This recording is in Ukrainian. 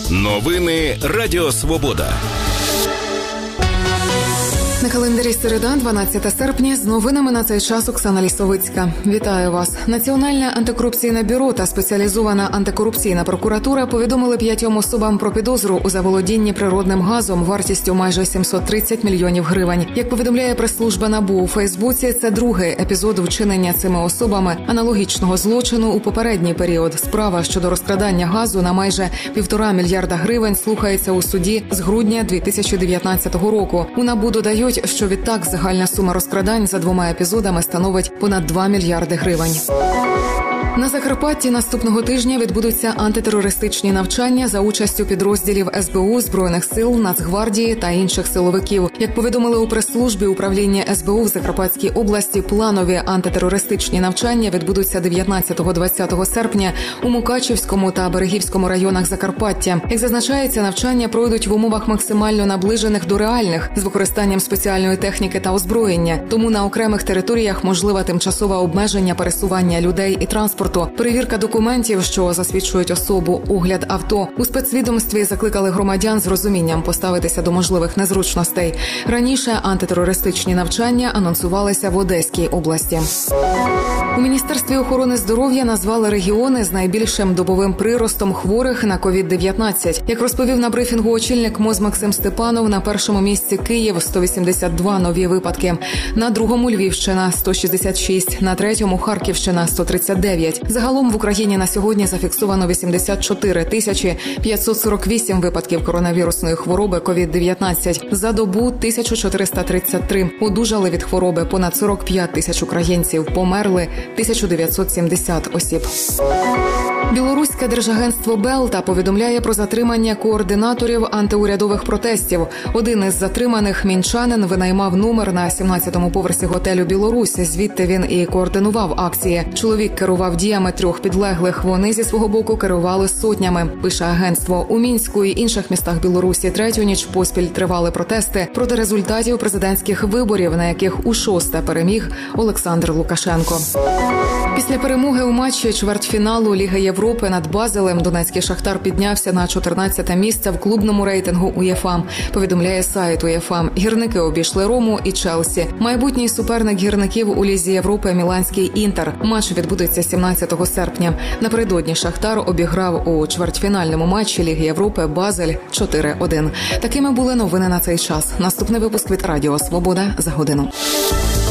Новини Радіо Свобода. На календарі середа, 12 серпня, з новинами на цей час Оксана Лісовицька. Вітаю вас. Національне антикорупційне бюро та спеціалізована антикорупційна прокуратура повідомили 5 особам про підозру у заволодінні природним газом вартістю майже 730 мільйонів гривень. Як повідомляє прес-служба НАБУ у Фейсбуці, це другий епізод вчинення цими особами аналогічного злочину у попередній період. Справа щодо розкрадання газу на майже 1,5 мільярда гривень слухається у суді з грудня 2019 року. У НАБУ додають, що відтак загальна сума розкрадань за 2 епізодами становить понад 2 мільярди гривень. На Закарпатті наступного тижня відбудуться антитерористичні навчання за участю підрозділів СБУ, Збройних сил, Нацгвардії та інших силовиків. Як повідомили у прес-службі управління СБУ в Закарпатській області, планові антитерористичні навчання відбудуться 19-20 серпня у Мукачівському та Берегівському районах Закарпаття. Як зазначається, навчання пройдуть в умовах максимально наближених до реальних, з використанням спеціальної техніки та озброєння. Тому на окремих територіях можливе тимчасове обмеження пересування людей і транспорту, перевірка документів, що засвідчують особу, огляд авто. У спецвідомстві закликали громадян з розумінням поставитися до можливих незручностей. Раніше антитерористичні навчання анонсувалися в Одеській області. У Міністерстві охорони здоров'я назвали регіони з найбільшим добовим приростом хворих на COVID-19. Як розповів на брифінгу очільник МОЗ Максим Степанов, на першому місці Київ – 182 нові випадки, на другому – Львівщина – 166, на третьому – Харківщина – 139. Загалом в Україні на сьогодні зафіксовано 84 548 випадків коронавірусної хвороби COVID-19. За добу 1433 одужали від хвороби, понад 45 тисяч українців, померли 1970 осіб. Білоруське держагентство Белта повідомляє про затримання координаторів антиурядових протестів. Один із затриманих, мінчанин, винаймав номер на 17-му поверсі готелю «Білорусь». Звідти він і координував акції. Чоловік керував діями 3 підлеглих. Вони зі свого боку керували сотнями, пише агентство. У Мінську і інших містах Білорусі 3-ю ніч поспіль тривали протести проти результатів президентських виборів, на яких у 6-те переміг Олександр Лукашенко. Після перемоги у матчі чвертьфіналу Ліги Європи над Базелем донецький «Шахтар» піднявся на 14-те місце в клубному рейтингу УЄФА, повідомляє сайт УЄФА. Гірники обійшли Рому і Челсі. Майбутній суперник гірників у Лізі Європи – міланський «Інтер». Матч відбудеться 17 серпня. Напередодні «Шахтар» обіграв у чвертьфінальному матчі Ліги Європи Базель 4-1. Такими були новини на цей час. Наступний випуск від Радіо Свобода за годину.